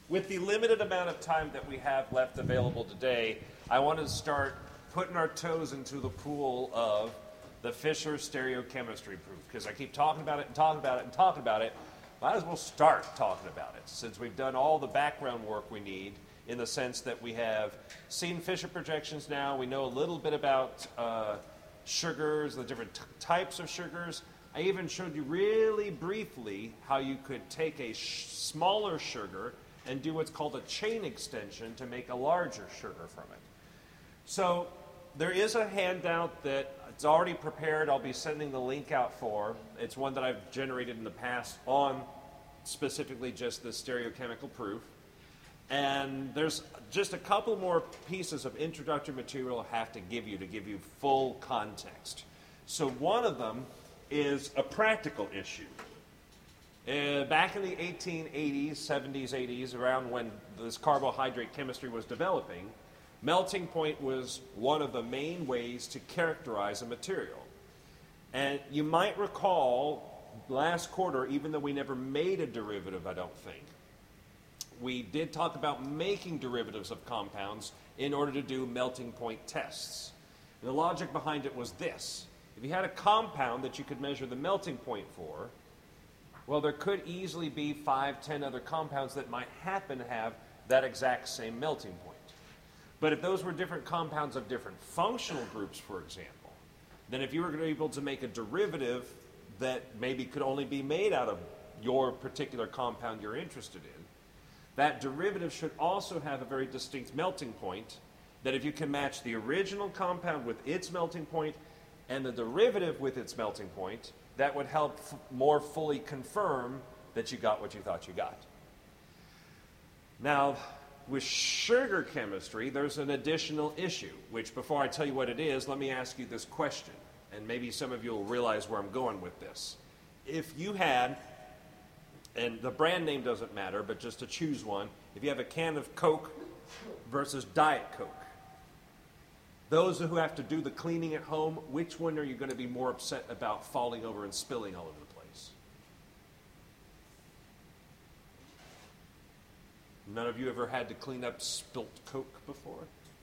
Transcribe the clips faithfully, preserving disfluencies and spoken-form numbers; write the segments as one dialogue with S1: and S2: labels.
S1: with the limited amount of time that we have left available today, I want to start putting our toes into the pool of the Fisher stereochemistry proof, because I keep talking about it and talking about it and talking about it. Might as well start talking about it, since we've done all the background work we need, in the sense that we have seen Fisher projections now. We know a little bit about uh, sugars, the different t- types of sugars. I even showed you really briefly how you could take a sh- smaller sugar and do what's called a chain extension to make a larger sugar from it. So there is a handout that it's already prepared. I'll be sending the link out for. It's one that I've generated in the past on specifically just the stereochemical proof. And there's just a couple more pieces of introductory material I have to give you to give you full context. So one of them is a practical issue. Uh, back in the eighteen eighties, seventies, eighties, around when this carbohydrate chemistry was developing, melting point was one of the main ways to characterize a material. And you might recall last quarter, even though we never made a derivative, I don't think, we did talk about making derivatives of compounds in order to do melting point tests. And the logic behind it was this. If you had a compound that you could measure the melting point for, well, there could easily be five, ten other compounds that might happen to have that exact same melting point. But if those were different compounds of different functional groups, for example, then if you were able to make a derivative that maybe could only be made out of your particular compound you're interested in, that derivative should also have a very distinct melting point, that if you can match the original compound with its melting point and the derivative with its melting point, that would help f- more fully confirm that you got what you thought you got. Now, with sugar chemistry, there's an additional issue, which before I tell you what it is, let me ask you this question, and maybe some of you will realize where I'm going with this. If you had, and the brand name doesn't matter, but just to choose one, if you have a can of Coke versus Diet Coke, those who have to do the cleaning at home, which one are you going to be more upset about falling over and spilling all over the place? None of you ever had to clean up spilt Coke before?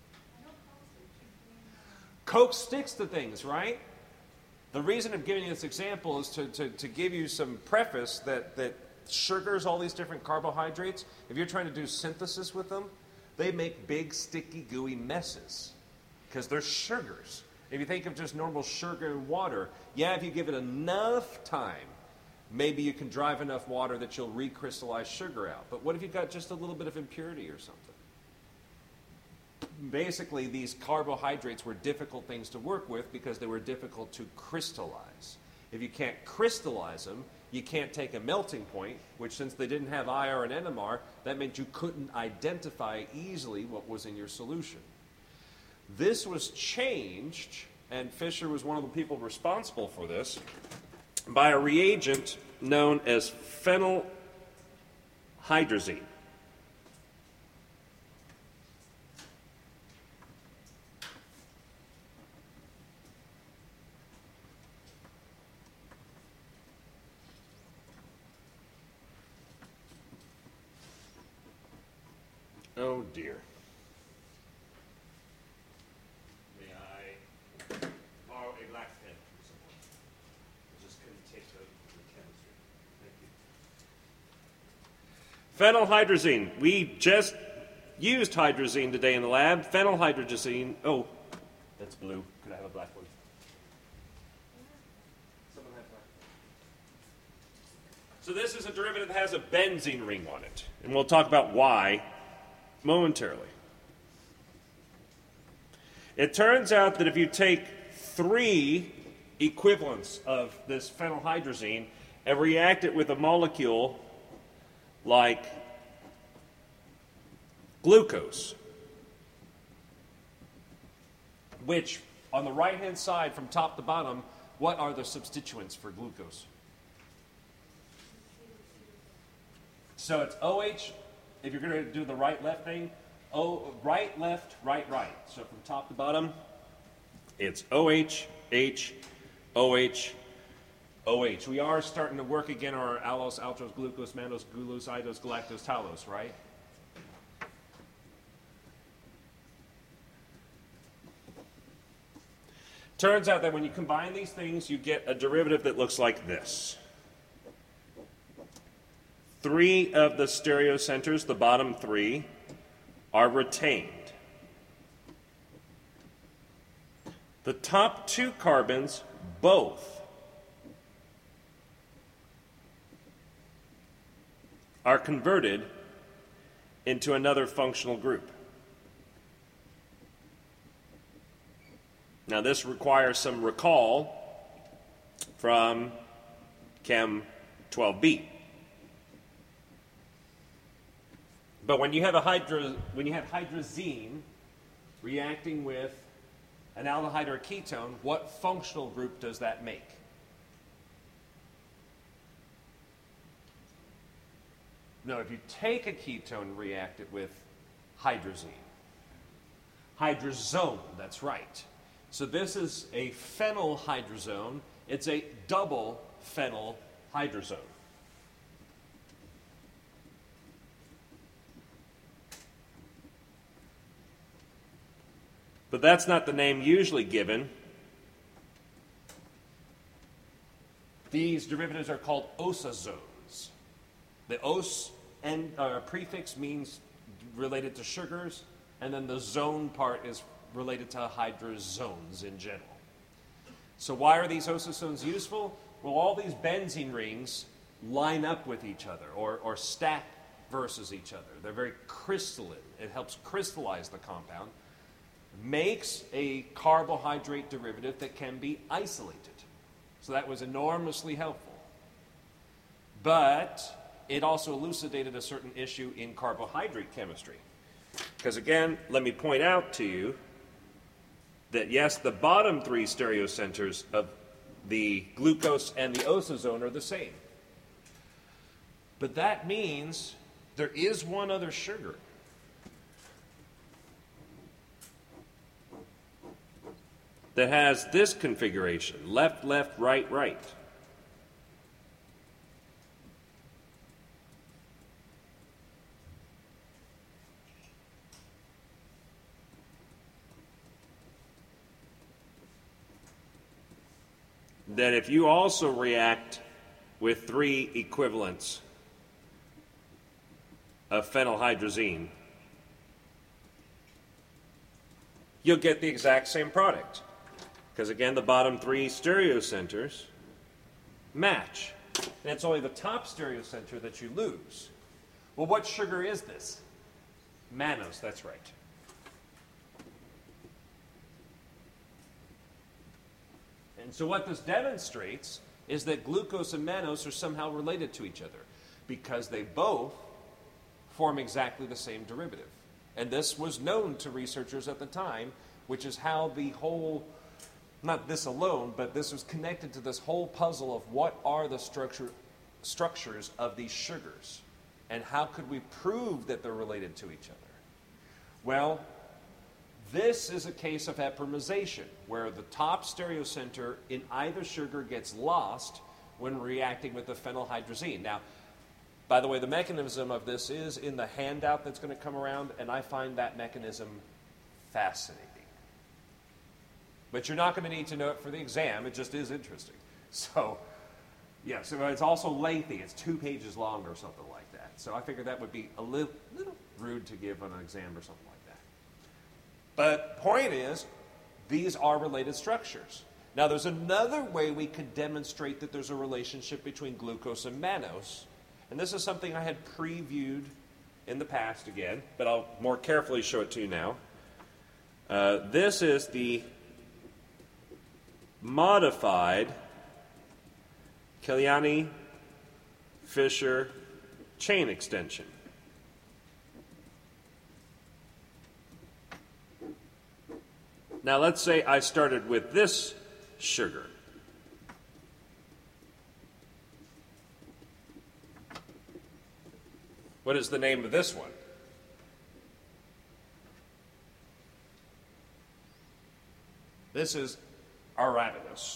S1: Coke sticks to things, right? The reason I'm giving you this example is to, to, to give you some preface that, that sugars, all these different carbohydrates, if you're trying to do synthesis with them, they make big, sticky, gooey messes because they're sugars. If you think of just normal sugar and water, yeah, if you give it enough time, maybe you can drive enough water that you'll recrystallize sugar out. But what if you've got just a little bit of impurity or something? Basically, these carbohydrates were difficult things to work with because they were difficult to crystallize. If you can't crystallize them, you can't take a melting point, which since they didn't have I R and N M R, that meant you couldn't identify easily what was in your solution. This was changed, and Fisher was one of the people responsible for this, by a reagent known as phenylhydrazine. Oh dear. May I borrow a black pen from someone? I just couldn't take the, the chemistry. Thank you. Phenylhydrazine. We just used hydrazine today in the lab. Phenylhydrazine. Oh, that's blue. Could I have a black one? Someone have black. So this is a derivative that has a benzene ring on it, and we'll talk about why momentarily. It turns out that if you take three equivalents of this phenylhydrazine and react it with a molecule like glucose, which on the right-hand side from top to bottom, what are the substituents for glucose? So it's OH. If you're going to do the right-left thing, oh, right, left, right, right. So from top to bottom, it's OH, H, OH, OH. We are starting to work again on our allose, maltose, glucose, mannose, glucose, idose, galactose, talose, right? Turns out that when you combine these things, you get a derivative that looks like this. Three of the stereocenters, the bottom three, are retained. The top two carbons, both, are converted into another functional group. Now, this requires some recall from Chem twelve B. But when you have a hydro, when you have hydrazine reacting with an aldehyde or a ketone, what functional group does that make? No, if you take a ketone and react it with hydrazine. Hydrazone, that's right. So this is a phenylhydrazone. It's a double phenylhydrazone. But that's not the name usually given. These derivatives are called osazones. The os and uh, prefix means related to sugars, and then the zone part is related to hydrazones in general. So why are these osazones useful? Well, all these benzene rings line up with each other or, or stack versus each other. They're very crystalline. It helps crystallize the compound. Makes a carbohydrate derivative that can be isolated. So that was enormously helpful. But it also elucidated a certain issue in carbohydrate chemistry. Because again, let me point out to you that yes, the bottom three stereocenters of the glucose and the osazone are the same. But that means there is one other sugar. That has this configuration, left, left, right, right. That if you also react with three equivalents of phenylhydrazine, you'll get the exact same product. Because again, the bottom three stereocenters match. And it's only the top stereocenter that you lose. Well, what sugar is this? Mannose, that's right. And so what this demonstrates is that glucose and mannose are somehow related to each other because they both form exactly the same derivative. And this was known to researchers at the time, which is how the whole, not this alone, but this was connected to this whole puzzle of what are the structure, structures of these sugars and how could we prove that they're related to each other? Well, this is a case of epimerization, where the top stereocenter in either sugar gets lost when reacting with the phenylhydrazine. Now, by the way, the mechanism of this is in the handout that's going to come around, and I find that mechanism fascinating. But you're not going to need to know it for the exam. It just is interesting. So, yeah, so it's also lengthy. It's two pages long or something like that. So I figured that would be a little, little rude to give on an exam or something like that. But point is, these are related structures. Now, there's another way we could demonstrate that there's a relationship between glucose and mannose. And this is something I had previewed in the past again, but I'll more carefully show it to you now. Uh, this is the modified Kiliani-Fisher chain extension. Now let's say I started with this sugar. What is the name of this one? This is arabidous.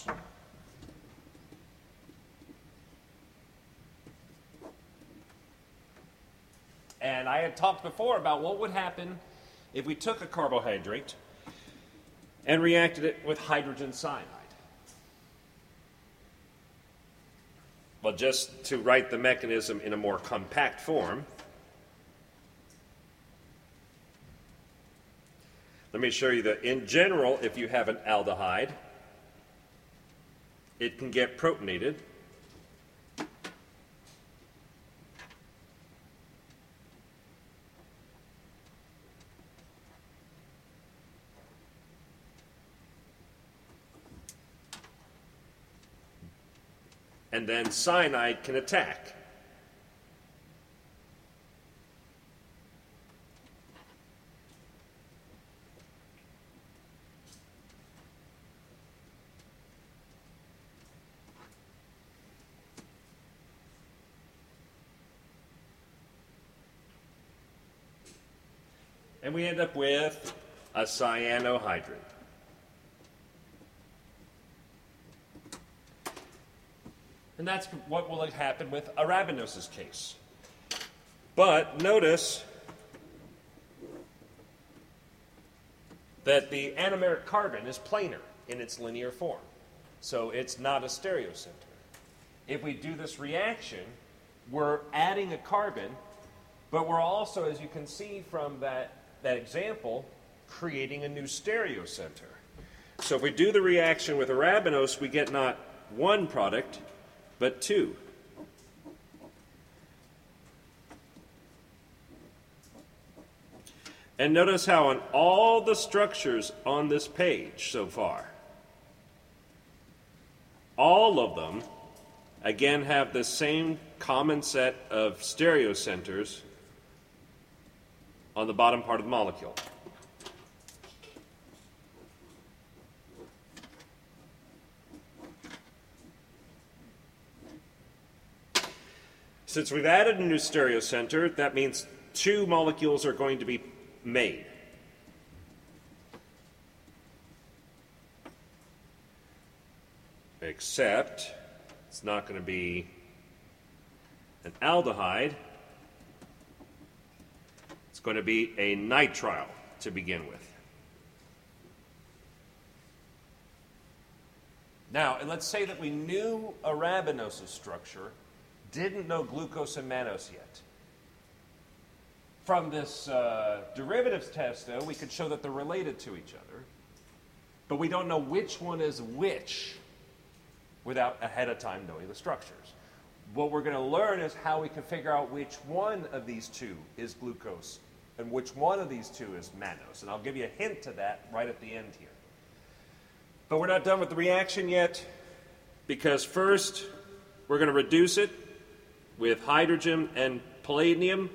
S1: And I had talked before about what would happen if we took a carbohydrate and reacted it with hydrogen cyanide. Well, just to write the mechanism in a more compact form, let me show you that in general, if you have an aldehyde, it can get protonated. And then cyanide can attack. And we end up with a cyanohydrin. And that's what will happen with Arabinosa's case. But notice that the anomeric carbon is planar in its linear form. So it's not a stereocenter. If we do this reaction, we're adding a carbon, but we're also, as you can see from that, that example, creating a new stereocenter. So if we do the reaction with arabinose, we get not one product, but two. And notice how on all the structures on this page so far, all of them, again, have the same common set of stereocenters on the bottom part of the molecule. Since we've added a new stereocenter, that means two molecules are going to be made. Except it's not going to be an aldehyde. It's going to be a nitrile to begin with. Now, and let's say that we knew arabinosa's structure, didn't know glucose and mannose yet. From this uh, derivatives test, though, we could show that they're related to each other, but we don't know which one is which without ahead of time knowing the structures. What we're going to learn is how we can figure out which one of these two is glucose and which one of these two is mannose, and I'll give you a hint to that right at the end here. But we're not done with the reaction yet, because first we're going to reduce it with hydrogen and palladium,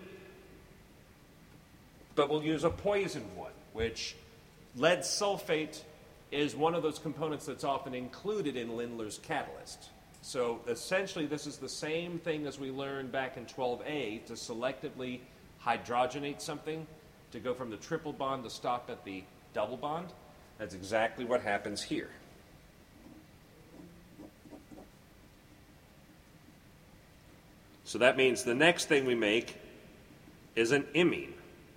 S1: but we'll use a poison one, which lead sulfate is one of those components that's often included in Lindlar's catalyst. So essentially this is the same thing as we learned back in twelve A to selectively hydrogenate something to go from the triple bond to stop at the double bond. That's exactly what happens here. So that means the next thing we make is an imine.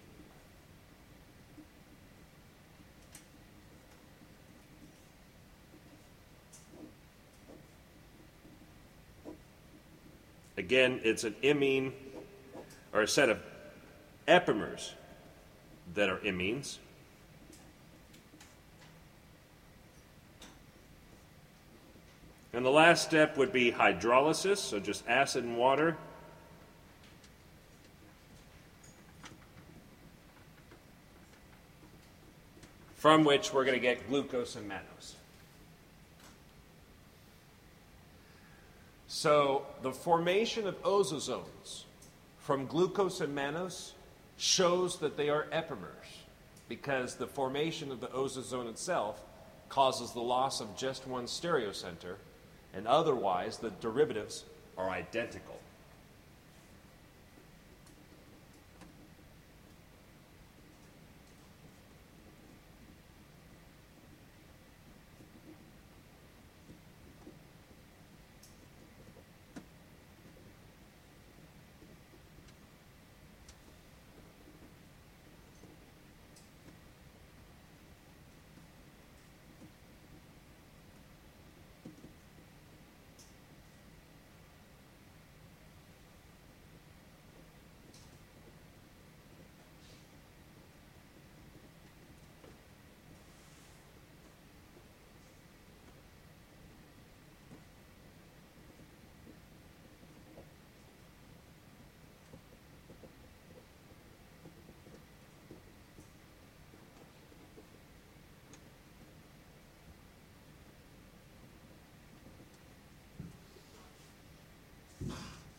S1: Again, it's an imine, or a set of epimers that are imines. And the last step would be hydrolysis, so just acid and water. From which we're going to get glucose and mannose. So the formation of ozozones from glucose and mannose shows that they are epimers, because the formation of the ozozone itself causes the loss of just one stereocenter, and otherwise the derivatives are identical.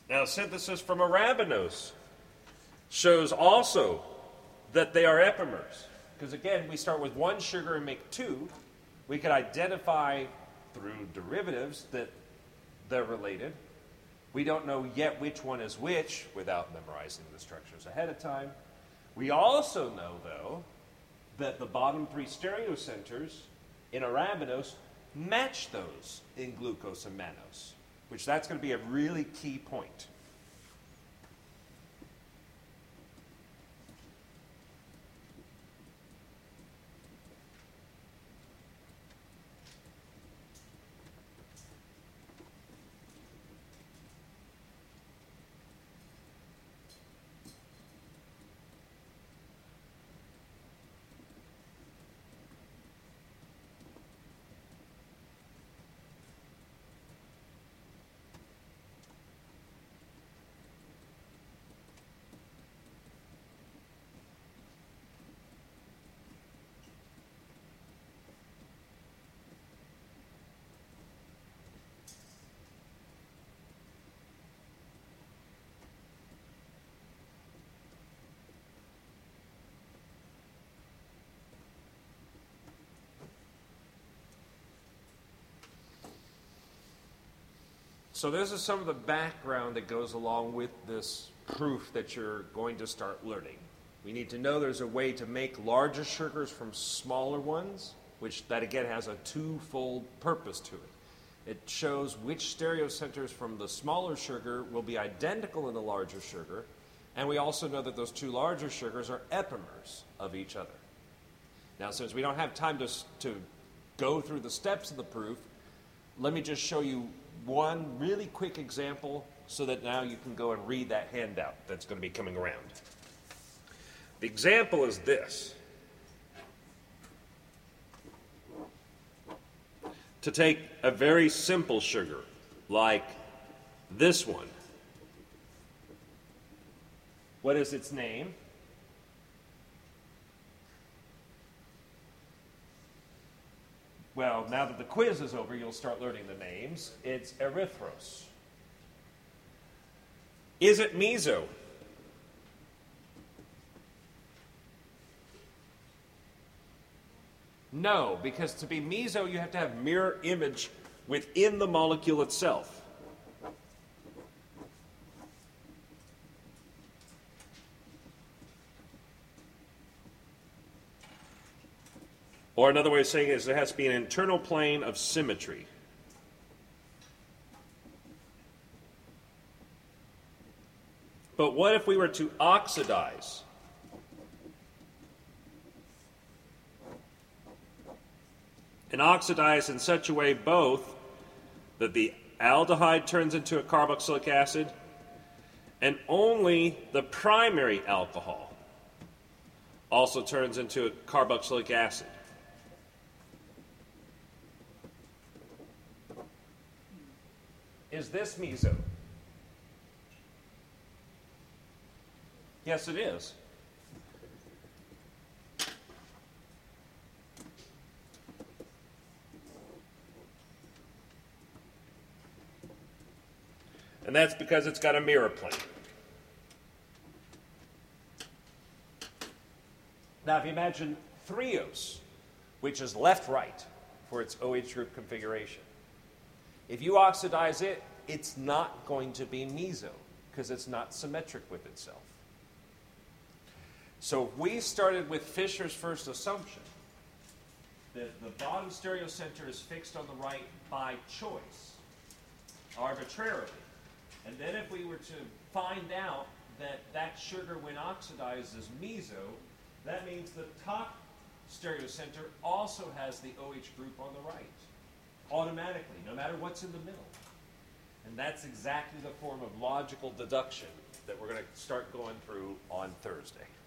S1: Now, synthesis from arabinose shows also that they are epimers. Because again, we start with one sugar and make two. We could identify through derivatives that they're related. We don't know yet which one is which without memorizing the structures ahead of time. We also know, though, that the bottom three stereocenters in arabinose match those in glucose and mannose, which that's going to be a really key point. So this is some of the background that goes along with this proof that you're going to start learning. We need to know there's a way to make larger sugars from smaller ones, which that again has a twofold purpose to it. It shows which stereocenters from the smaller sugar will be identical in the larger sugar, and we also know that those two larger sugars are epimers of each other. Now, since we don't have time to, to go through the steps of the proof, let me just show you one really quick example so that now you can go and read that handout that's going to be coming around. The example is this. To take a very simple sugar like this one. What is its name? Well, now that the quiz is over, you'll start learning the names. It's erythros. Is it meso? No, because to be meso, you have to have mirror image within the molecule itself. Or another way of saying it is there has to be an internal plane of symmetry. But what if we were to oxidize? And oxidize in such a way both that the aldehyde turns into a carboxylic acid and only the primary alcohol also turns into a carboxylic acid. Is this meso? Yes, it is. And that's because it's got a mirror plane. Now, if you imagine threose, which is left-right for its OH group configuration, if you oxidize it, it's not going to be meso because it's not symmetric with itself. So if we started with Fisher's first assumption that the bottom stereocenter is fixed on the right by choice, arbitrarily, and then if we were to find out that that sugar when oxidized is meso, that means the top stereocenter also has the OH group on the right, automatically, no matter what's in the middle. And that's exactly the form of logical deduction that we're going to start going through on Thursday.